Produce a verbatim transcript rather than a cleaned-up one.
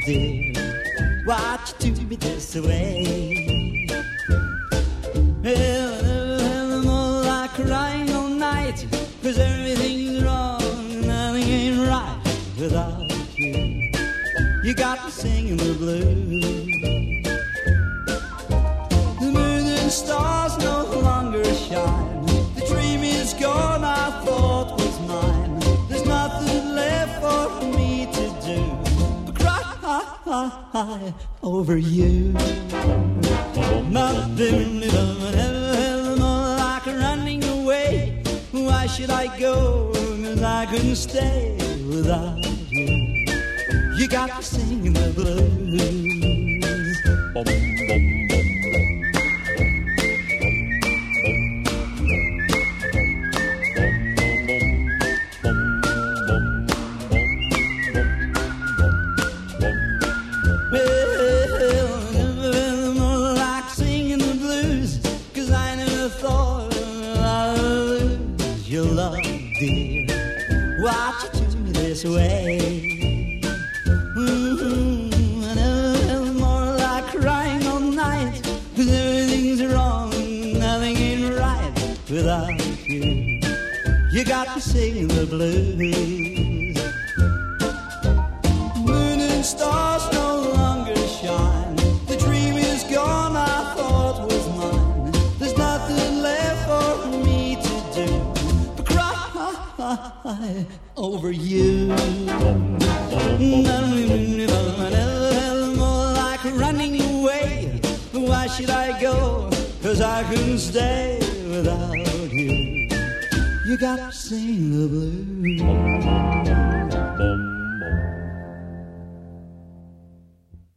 dear, why'd you do me this way? Well, I'm all like crying all night, 'cause everything's wrong, nothing ain't right without you. You got me singing the blues. The moon and stars no longer shine. The dream is gone, I thought was mine. There's nothing left for me to do but cry over you. Nothing ever more like running away. Why should I go? 'Cause I couldn't stay without you. You got me singing the blues. Bum, bum, bum. Why'd you do me this way? Mm-hmm. I know more like crying all night, 'cause everything's wrong, nothing ain't right without you. You got me singing the blues. Moon and stars no longer shine. The dream is gone, I thought was mine. There's nothing left for me to do but cry over you. More like running away. Why should I go? 'Cause I couldn't stay without you. You got to sing the blues.